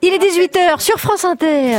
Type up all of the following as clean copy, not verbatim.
Il est 18h sur France Inter.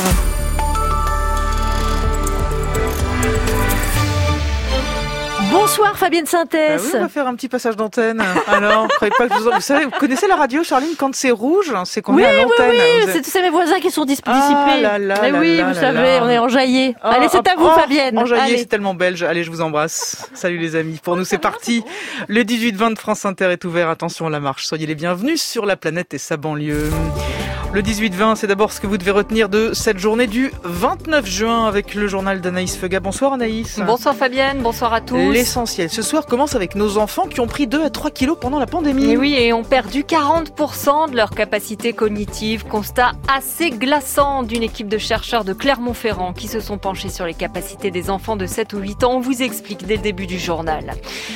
Bonsoir Fabienne Synthès. Oui, on va faire un petit passage d'antenne. Alors, croyez pas que vous savez, vous connaissez la radio, Charline, quand c'est rouge, c'est qu'on est à l'antenne. Oui, c'est mes voisins qui sont dissipés. Mais oui, vous savez, on est enjaillés. Allez, c'est à vous Fabienne. Enjaillé, c'est tellement belge. Allez, je vous embrasse. Salut les amis. Pour nous, c'est parti. Le 18-20 de France Inter est ouvert. Attention à la marche. Soyez les bienvenus sur la planète et sa banlieue. Le 18-20, c'est d'abord ce que vous devez retenir de cette journée du 29 juin avec le journal d'Anaïs Feuga. Bonsoir Anaïs. Bonsoir Fabienne, bonsoir à tous. L'essentiel ce soir commence avec nos enfants qui ont pris 2 à 3 kilos pendant la pandémie. Et oui, et ont perdu 40% de leur capacité cognitive. Constat assez glaçant d'une équipe de chercheurs de Clermont-Ferrand qui se sont penchés sur les capacités des enfants de 7 ou 8 ans. On vous explique dès le début du journal.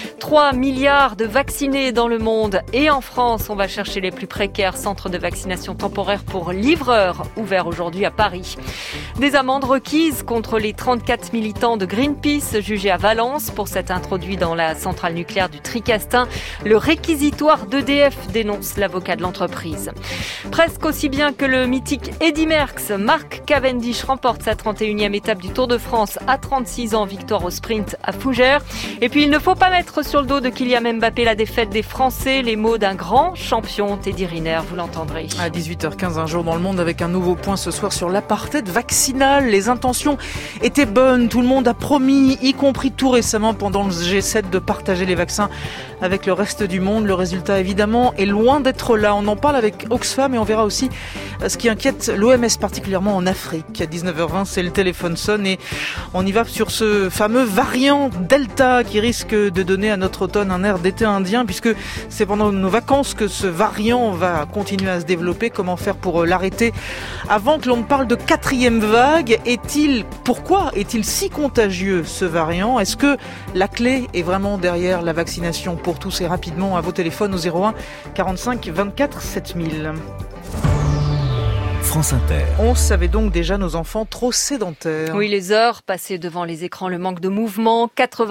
3 milliards de vaccinés dans le monde et en France, on va chercher les plus précaires. Centre de vaccination temporaire pour livreurs, ouvert aujourd'hui à Paris. Des amendes requises contre les 34 militants de Greenpeace jugés à Valence pour s'être introduits dans la centrale nucléaire du Tricastin. Le réquisitoire d'EDF dénonce l'avocat de l'entreprise. Presque aussi bien que le mythique Eddy Merckx, Mark Cavendish remporte sa 31e étape du Tour de France à 36 ans, victoire au sprint à Fougères. Et puis il ne faut pas mettre sur le dos de Kylian Mbappé la défaite des Français, les mots d'un grand champion, Teddy Riner, vous l'entendrez. À 18h15, un jour dans le monde avec un nouveau point ce soir sur l'apartheid vaccinal. Les intentions étaient bonnes, tout le monde a promis, y compris tout récemment pendant le G7, de partager les vaccins avec le reste du monde. Le résultat évidemment est loin d'être là. On en parle avec Oxfam et on verra aussi ce qui inquiète l'OMS particulièrement en Afrique. À 19h20, c'est le téléphone sonne et on y va sur ce fameux variant Delta qui risque de donner à notre automne un air d'été indien, puisque c'est pendant nos vacances que ce variant va continuer à se développer. Comment faire pour l'arrêter avant que l'on ne parle de 4e vague? Pourquoi est-il si contagieux ce variant? Est-ce que la clé est vraiment derrière la vaccination pour tous? Et rapidement à vos téléphones au 01 45 24 7000. France Inter. On savait donc déjà nos enfants trop sédentaires. Oui, les heures passées devant les écrans, le manque de mouvement.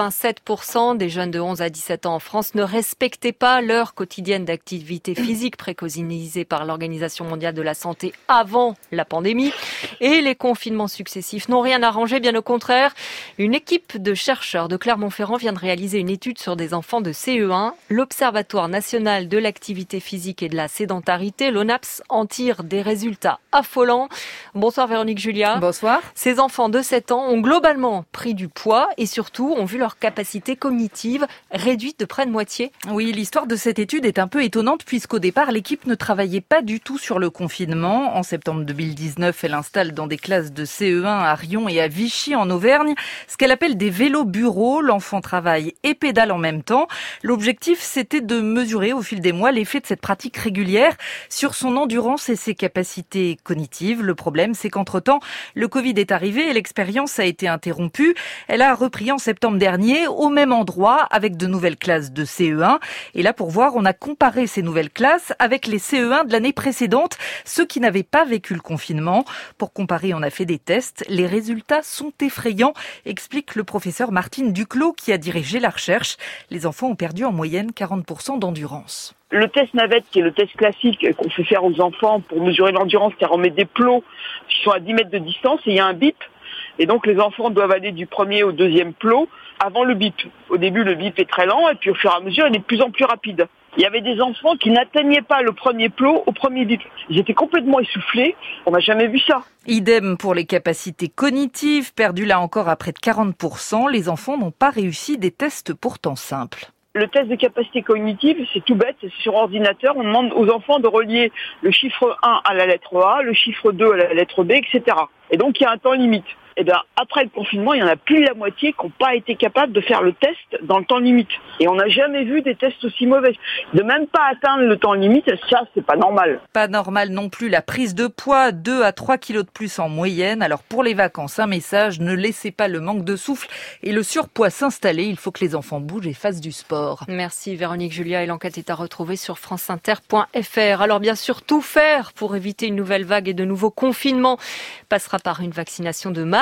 87% des jeunes de 11 à 17 ans en France ne respectaient pas l'heure quotidienne d'activité physique préconisée par l'Organisation mondiale de la santé avant la pandémie. Et les confinements successifs n'ont rien arrangé, bien au contraire. Une équipe de chercheurs de Clermont-Ferrand vient de réaliser une étude sur des enfants de CE1. L'Observatoire national de l'activité physique et de la sédentarité, l'ONAPS, en tire des résultats affolant. Bonsoir Véronique Julia. Bonsoir. Ces enfants de 7 ans ont globalement pris du poids et surtout ont vu leur capacité cognitive réduite de près de moitié. Oui, l'histoire de cette étude est un peu étonnante puisqu'au départ, l'équipe ne travaillait pas du tout sur le confinement. En septembre 2019, elle installe dans des classes de CE1 à Riom et à Vichy en Auvergne ce qu'elle appelle des vélos bureaux. L'enfant travaille et pédale en même temps. L'objectif, c'était de mesurer au fil des mois l'effet de cette pratique régulière sur son endurance et ses capacités cognitives. Le problème, c'est qu'entre-temps, le Covid est arrivé et l'expérience a été interrompue. Elle a repris en septembre dernier au même endroit avec de nouvelles classes de CE1. Et là, pour voir, on a comparé ces nouvelles classes avec les CE1 de l'année précédente, ceux qui n'avaient pas vécu le confinement. Pour comparer, on a fait des tests. Les résultats sont effrayants, explique le professeur Martine Duclos qui a dirigé la recherche. Les enfants ont perdu en moyenne 40% d'endurance. Le test navette, qui est le test classique qu'on fait faire aux enfants pour mesurer l'endurance, car on met des plots qui sont à 10 mètres de distance et il y a un bip. Et donc les enfants doivent aller du premier au deuxième plot avant le bip. Au début, le bip est très lent et puis au fur et à mesure, il est de plus en plus rapide. Il y avait des enfants qui n'atteignaient pas le premier plot au premier bip. Ils étaient complètement essoufflés. On n'a jamais vu ça. Idem pour les capacités cognitives, perdues là encore à près de 40%. Les enfants n'ont pas réussi des tests pourtant simples. Le test de capacité cognitive, c'est tout bête, c'est sur ordinateur. On demande aux enfants de relier le chiffre 1 à la lettre A, le chiffre 2 à la lettre B, etc. Et donc, il y a un temps limite. Et bien, après le confinement, il y en a plus de la moitié qui n'ont pas été capables de faire le test dans le temps limite. Et on n'a jamais vu des tests aussi mauvais. De même pas atteindre le temps limite, ça, c'est pas normal. Pas normal non plus la prise de poids, 2 à 3 kilos de plus en moyenne. Alors pour les vacances, un message, ne laissez pas le manque de souffle et le surpoids s'installer. Il faut que les enfants bougent et fassent du sport. Merci Véronique Julia, et l'enquête est à retrouver sur franceinter.fr. Alors bien sûr, tout faire pour éviter une nouvelle vague et de nouveaux confinements passera par une vaccination de masse.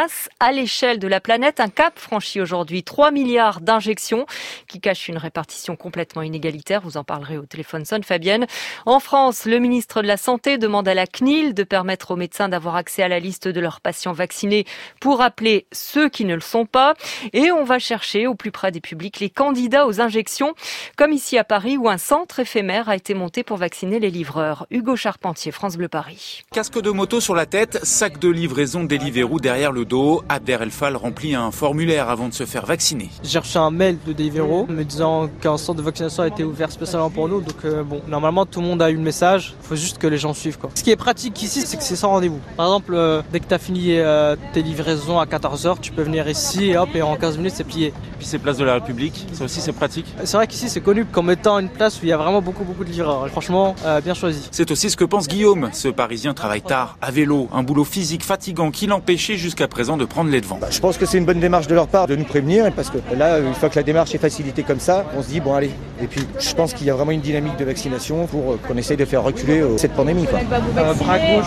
menace à l'échelle de la planète. Un cap franchi aujourd'hui, 3 milliards d'injections qui cachent une répartition complètement inégalitaire. Vous en parlerez au téléphone sonne, Fabienne. En France, le ministre de la Santé demande à la CNIL de permettre aux médecins d'avoir accès à la liste de leurs patients vaccinés pour appeler ceux qui ne le sont pas. Et on va chercher au plus près des publics les candidats aux injections, comme ici à Paris où un centre éphémère a été monté pour vacciner les livreurs. Hugo Charpentier, France Bleu Paris. Casque de moto sur la tête, sac de livraison Deliveroo derrière le dos. Abder Elfal remplit un formulaire avant de se faire vacciner. J'ai reçu un mail de Deliveroo me disant qu'un centre de vaccination a été ouvert spécialement pour nous. Donc normalement tout le monde a eu le message. Il faut juste que les gens suivent, quoi. Ce qui est pratique ici, c'est que c'est sans rendez-vous. Par exemple, dès que tu as fini tes livraisons à 14h, tu peux venir ici et hop, et en 15 minutes c'est plié. Puis c'est place de la République, ça aussi c'est pratique. C'est vrai qu'ici c'est connu comme étant une place où il y a vraiment beaucoup de livreurs. Franchement, bien choisi. C'est aussi ce que pense Guillaume. Ce Parisien travaille tard, à vélo, un boulot physique fatigant qui l'empêchait jusqu'à présent de prendre les devants. Je pense que c'est une bonne démarche de leur part de nous prévenir, parce que là, une fois que la démarche est facilitée comme ça, on se dit bon allez. Et puis je pense qu'il y a vraiment une dynamique de vaccination pour qu'on essaye de faire reculer cette pandémie, quoi. Bras gauche.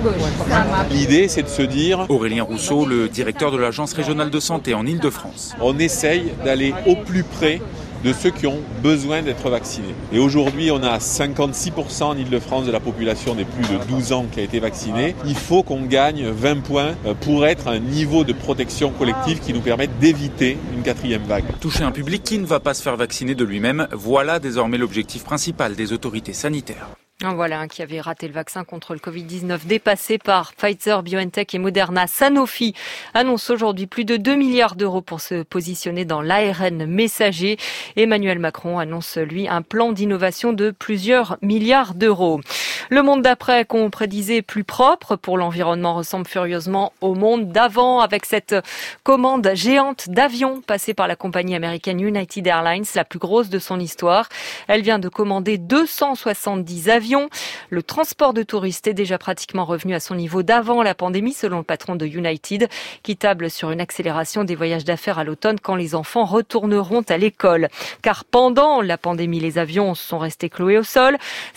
L'idée, c'est de se dire... Aurélien Rousseau, le directeur de l'Agence régionale de santé en Ile-de-France. On essaye d'aller au plus près de ceux qui ont besoin d'être vaccinés. Et aujourd'hui, on a 56% en Ile-de-France de la population des plus de 12 ans qui a été vaccinée. Il faut qu'on gagne 20 points pour être à un niveau de protection collective qui nous permette d'éviter une 4e vague. Toucher un public qui ne va pas se faire vacciner de lui-même, voilà désormais l'objectif principal des autorités sanitaires. Voilà un qui avait raté le vaccin contre le Covid-19 dépassé par Pfizer, BioNTech et Moderna. Sanofi annonce aujourd'hui plus de 2 milliards d'euros pour se positionner dans l'ARN messager. Emmanuel Macron annonce, lui, un plan d'innovation de plusieurs milliards d'euros. Le monde d'après qu'on prédisait plus propre pour l'environnement ressemble furieusement au monde d'avant avec cette commande géante d'avions passée par la compagnie américaine United Airlines, la plus grosse de son histoire. Elle vient de commander 270 avions. Le transport de touristes est déjà pratiquement revenu à son niveau d'avant la pandémie, selon le patron de United, qui table sur une accélération des voyages d'affaires à l'automne quand les enfants retourneront à l'école. Car pendant la pandémie, les avions sont restés cloués au sol.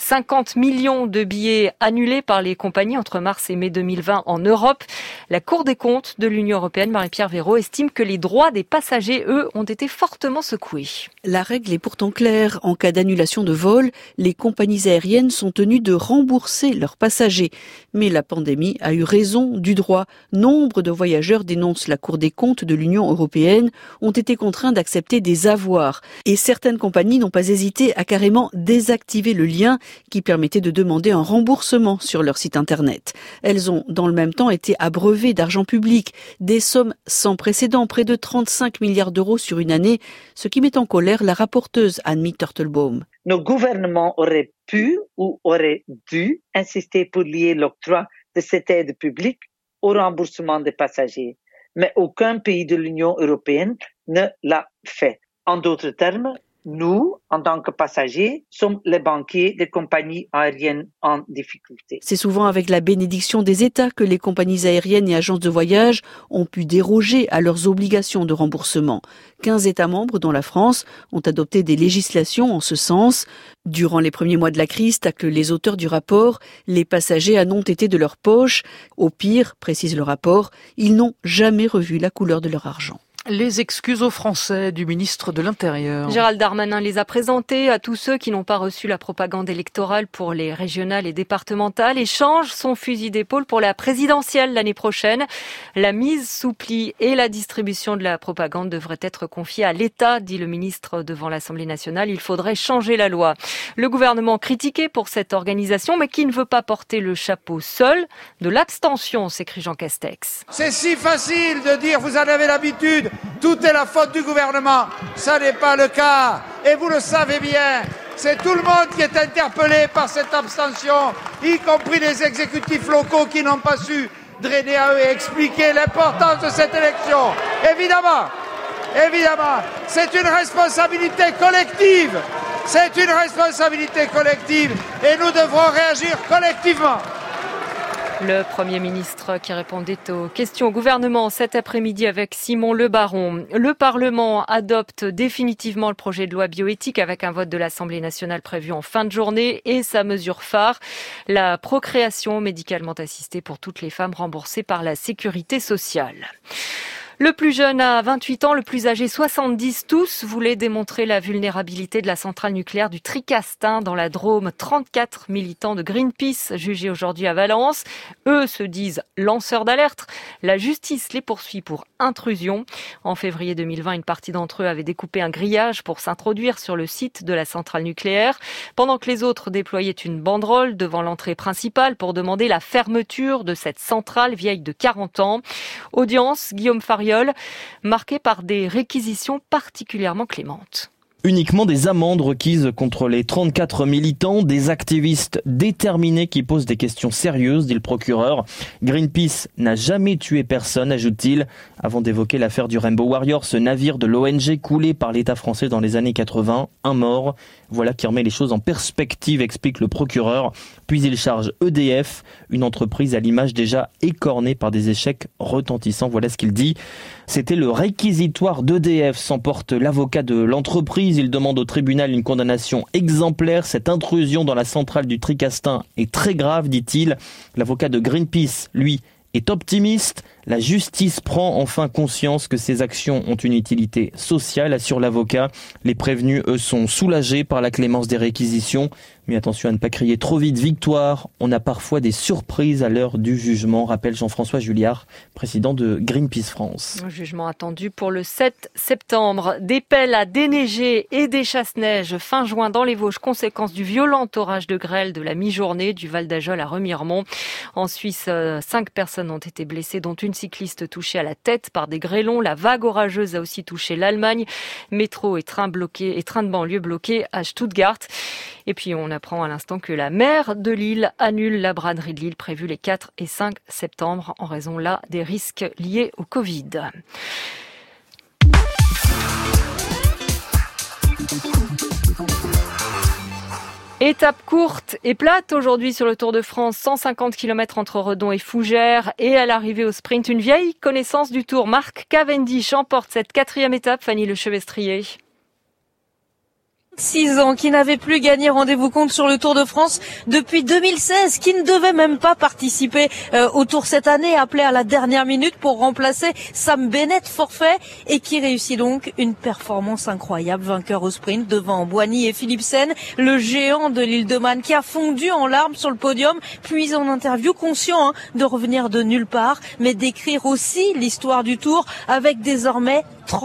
50 millions de billets annulés par les compagnies entre mars et mai 2020 en Europe. La Cour des comptes de l'Union européenne, Marie-Pierre Véraud, estime que les droits des passagers, eux, ont été fortement secoués. La règle est pourtant claire. En cas d'annulation de vol, les compagnies aériennes sont tenues de rembourser leurs passagers. Mais la pandémie a eu raison du droit. Nombre de voyageurs, dénonce la Cour des comptes de l'Union européenne, ont été contraints d'accepter des avoirs. Et certaines compagnies n'ont pas hésité à carrément désactiver le lien qui permettait de demander un remboursement sur leur site internet. Elles ont dans le même temps été abreuvées d'argent public, des sommes sans précédent, près de 35 milliards d'euros sur une année, ce qui met en colère la rapporteuse Annemie Turtelbaum. Nos gouvernements auraient pu ou auraient dû insister pour lier l'octroi de cette aide publique au remboursement des passagers. Mais aucun pays de l'Union européenne ne l'a fait. En d'autres termes, nous, en tant que passagers, sommes les banquiers des compagnies aériennes en difficulté. C'est souvent avec la bénédiction des États que les compagnies aériennes et agences de voyage ont pu déroger à leurs obligations de remboursement. 15 États membres, dont la France, ont adopté des législations en ce sens. Durant les premiers mois de la crise, taclent les auteurs du rapport, les passagers en ont été de leur poche. Au pire, précise le rapport, ils n'ont jamais revu la couleur de leur argent. Les excuses aux Français du ministre de l'Intérieur. Gérald Darmanin les a présentées à tous ceux qui n'ont pas reçu la propagande électorale pour les régionales et départementales et change son fusil d'épaule pour la présidentielle l'année prochaine. La mise sous pli et la distribution de la propagande devraient être confiées à l'État, dit le ministre devant l'Assemblée nationale. Il faudrait changer la loi. Le gouvernement critiqué pour cette organisation, mais qui ne veut pas porter le chapeau seul de l'abstention, s'écrie Jean Castex. C'est si facile de dire vous en avez l'habitude. Tout est la faute du gouvernement. Ça n'est pas le cas. Et vous le savez bien. C'est tout le monde qui est interpellé par cette abstention, y compris les exécutifs locaux qui n'ont pas su drainer à eux et expliquer l'importance de cette élection. Évidemment, c'est une responsabilité collective. C'est une responsabilité collective et nous devrons réagir collectivement. Le Premier ministre qui répondait aux questions au gouvernement cet après-midi avec Simon Le Baron. Le Parlement adopte définitivement le projet de loi bioéthique avec un vote de l'Assemblée nationale prévu en fin de journée et sa mesure phare, la procréation médicalement assistée pour toutes les femmes remboursée par la Sécurité sociale. Le plus jeune a 28 ans, le plus âgé 70. Tous voulaient démontrer la vulnérabilité de la centrale nucléaire du Tricastin dans la Drôme. 34 militants de Greenpeace jugés aujourd'hui à Valence. Eux se disent lanceurs d'alerte. La justice les poursuit pour intrusion. En février 2020, une partie d'entre eux avait découpé un grillage pour s'introduire sur le site de la centrale nucléaire, pendant que les autres déployaient une banderole devant l'entrée principale pour demander la fermeture de cette centrale vieille de 40 ans. Audience, Guillaume Fariol, marquée par des réquisitions particulièrement clémentes. Uniquement des amendes requises contre les 34 militants, des activistes déterminés qui posent des questions sérieuses, dit le procureur. Greenpeace n'a jamais tué personne, ajoute-t-il, avant d'évoquer l'affaire du Rainbow Warrior, ce navire de l'ONG coulé par l'État français dans les années 80. Un mort. Voilà qui remet les choses en perspective, explique le procureur. Puis il charge EDF, une entreprise à l'image déjà écornée par des échecs retentissants. Voilà ce qu'il dit. C'était le réquisitoire d'EDF, s'emporte l'avocat de l'entreprise. Il demande au tribunal une condamnation exemplaire. Cette intrusion dans la centrale du Tricastin est très grave, dit-il. L'avocat de Greenpeace, lui, est optimiste. La justice prend enfin conscience que ces actions ont une utilité sociale, assure l'avocat. Les prévenus, eux, sont soulagés par la clémence des réquisitions. Mais attention à ne pas crier trop vite victoire. On a parfois des surprises à l'heure du jugement, rappelle Jean-François Julliard, président de Greenpeace France. Un jugement attendu pour le 7 septembre. Des pelles à déneiger et des chasse-neige fin juin dans les Vosges, conséquence du violent orage de grêle de la mi-journée du Val d'Ajol à Remiremont. En Suisse, 5 personnes ont été blessées, dont une cycliste touchée à la tête par des grêlons. La vague orageuse a aussi touché l'Allemagne. Métro et train de banlieue bloqués à Stuttgart. Et puis on apprend à l'instant que la maire de Lille annule la braderie de Lille prévue les 4 et 5 septembre en raison là des risques liés au Covid. Étape courte et plate aujourd'hui sur le Tour de France, 150 km entre Redon et Fougères et à l'arrivée au sprint, une vieille connaissance du Tour, Mark Cavendish emporte cette 4e étape, Fanny Lechevestrier. 6 ans, qui n'avait plus gagné rendez-vous compte sur le Tour de France depuis 2016, qui ne devait même pas participer au Tour cette année, appelé à la dernière minute pour remplacer Sam Bennett, forfait, et qui réussit donc une performance incroyable, vainqueur au sprint devant Boigny et Philipsen, le géant de l'île de Man qui a fondu en larmes sur le podium, puis en interview conscient de revenir de nulle part, mais d'écrire aussi l'histoire du Tour avec désormais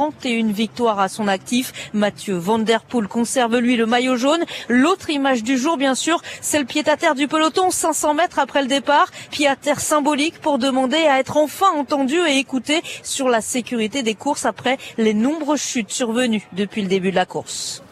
31 victoires à son actif. Mathieu Van Der Poel conserve lui le maillot jaune. L'autre image du jour, bien sûr, c'est le pied-à-terre du peloton, 500 mètres après le départ. Pied-à-terre symbolique pour demander à être enfin entendu et écouté sur la sécurité des courses après les nombreuses chutes survenues depuis le début de la course.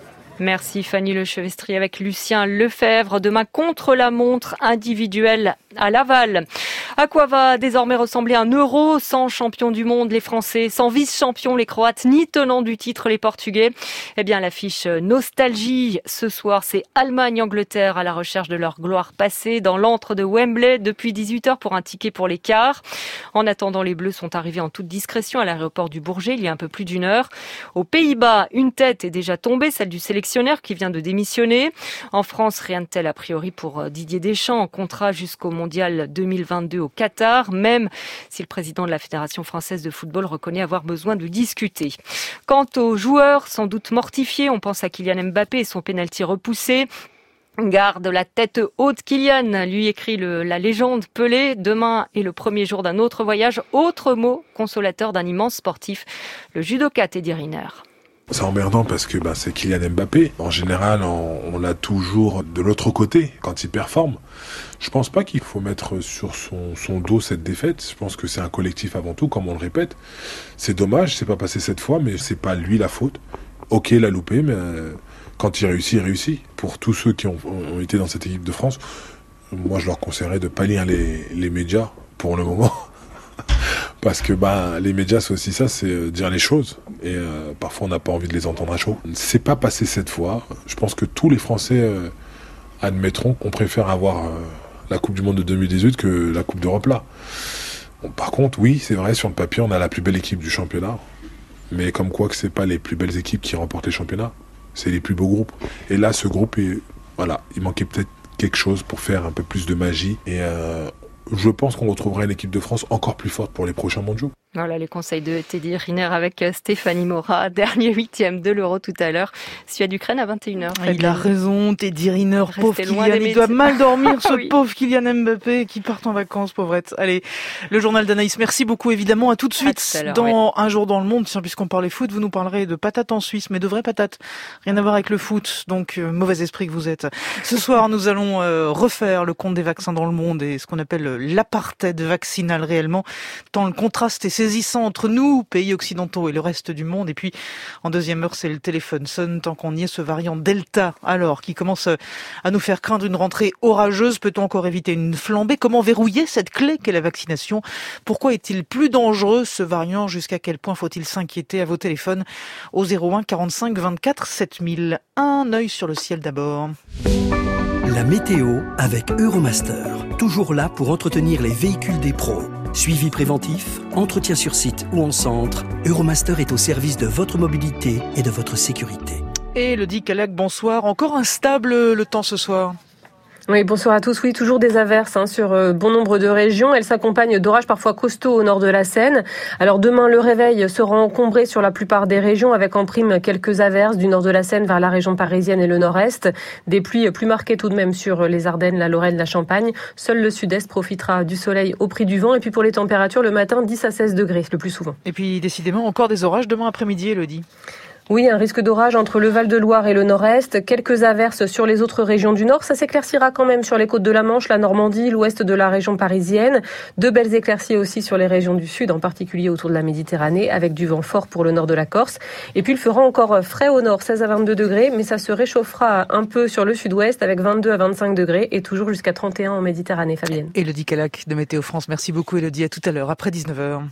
Merci Fanny Lechevestrier avec Lucien Lefebvre. Demain, contre-la-montre individuelle à Laval. À quoi va désormais ressembler un Euro sans champion du monde les Français, sans vice-champion les Croates, ni tenant du titre les Portugais? Eh bien, l'affiche nostalgie ce soir, c'est Allemagne-Angleterre à la recherche de leur gloire passée dans l'antre de Wembley depuis 18h pour un ticket pour les quarts. En attendant, les Bleus sont arrivés en toute discrétion à l'aéroport du Bourget il y a un peu plus d'une heure. Aux Pays-Bas, une tête est déjà tombée, celle du sélectionneur qui vient de démissionner. En France, rien de tel a priori pour Didier Deschamps, en contrat jusqu'au Mondial 2022 au Qatar, même si le président de la Fédération française de football reconnaît avoir besoin de discuter. Quant aux joueurs, sans doute mortifiés, on pense à Kylian Mbappé et son pénalty repoussé. Garde la tête haute Kylian, lui écrit la légende Pelé. Demain est le premier jour d'un autre voyage. Autre mot consolateur d'un immense sportif, le judoka Teddy Riner. C'est emmerdant parce que c'est Kylian Mbappé. En général, on l'a toujours de l'autre côté quand il performe. Je pense pas qu'il faut mettre sur son dos cette défaite. Je pense que c'est un collectif avant tout, comme on le répète. C'est dommage, c'est pas passé cette fois, mais c'est pas lui la faute. Ok, il a loupé, mais quand il réussit, il réussit. Pour tous ceux qui ont été dans cette équipe de France, moi je leur conseillerais de pas lire les médias pour le moment. Parce que les médias c'est aussi ça, c'est dire les choses et parfois on n'a pas envie de les entendre à chaud. C'est pas passé cette fois. Je pense que tous les Français admettront qu'on préfère avoir la Coupe du Monde de 2018 que la Coupe d'Europe là. Bon, par contre, oui, c'est vrai, sur le papier, on a la plus belle équipe du championnat. Mais comme quoi que c'est pas les plus belles équipes qui remportent les championnats, c'est les plus beaux groupes. Et là, ce groupe, il manquait peut-être quelque chose pour faire un peu plus de magie. Et je pense qu'on retrouvera une équipe de France encore plus forte pour les prochains mondiaux. Voilà les conseils de Teddy Riner avec Stéphanie Mora, dernier 8e de l'Euro tout à l'heure. Suède-Ukraine à 21h. Il a raison, Teddy Riner, pauvre Kylian, il doit mal dormir ce pauvre Kylian Mbappé qui part en vacances, pauvrette. Allez, le journal d'Anaïs, merci beaucoup évidemment, à tout de suite dans Un jour dans le monde. Tiens, puisqu'on parlait foot, vous nous parlerez de patates en Suisse, mais de vraies patates, rien à voir avec le foot, donc mauvais esprit que vous êtes. Ce soir, nous allons refaire le compte des vaccins dans le monde et ce qu'on appelle l'apartheid vaccinal réellement, tant le contraste est saisissant entre nous, pays occidentaux, et le reste du monde. Et puis, en deuxième heure, c'est le téléphone sonne tant qu'on y est, ce variant Delta, alors, qui commence à nous faire craindre une rentrée orageuse. Peut-on encore éviter une flambée? Comment verrouiller cette clé qu'est la vaccination? Pourquoi est-il plus dangereux, ce variant? Jusqu'à quel point faut-il s'inquiéter? À vos téléphones au 01 45 24 7000. Un œil sur le ciel d'abord. La météo avec Euromaster. Toujours là pour entretenir les véhicules des pros. Suivi préventif, entretien sur site ou en centre, Euromaster est au service de votre mobilité et de votre sécurité. Et Elodie Calac, bonsoir. Encore instable le temps ce soir? Oui, bonsoir à tous. Oui, toujours des averses sur bon nombre de régions. Elles s'accompagnent d'orages parfois costauds au nord de la Seine. Alors demain, le réveil sera encombré sur la plupart des régions avec en prime quelques averses du nord de la Seine vers la région parisienne et le nord-est. Des pluies plus marquées tout de même sur les Ardennes, la Lorraine, la Champagne. Seul le sud-est profitera du soleil au prix du vent. Et puis pour les températures, le matin, 10 à 16 degrés le plus souvent. Et puis décidément, encore des orages demain après-midi, Elodie. Oui, un risque d'orage entre le Val-de-Loire et le Nord-Est. Quelques averses sur les autres régions du Nord. Ça s'éclaircira quand même sur les côtes de la Manche, la Normandie, l'ouest de la région parisienne. De belles éclaircies aussi sur les régions du Sud, en particulier autour de la Méditerranée, avec du vent fort pour le nord de la Corse. Et puis il fera encore frais au nord, 16 à 22 degrés, mais ça se réchauffera un peu sur le sud-ouest avec 22 à 25 degrés et toujours jusqu'à 31 en Méditerranée, Fabienne. Elodie Calac de Météo France. Merci beaucoup, Elodie. À tout à l'heure, après 19h.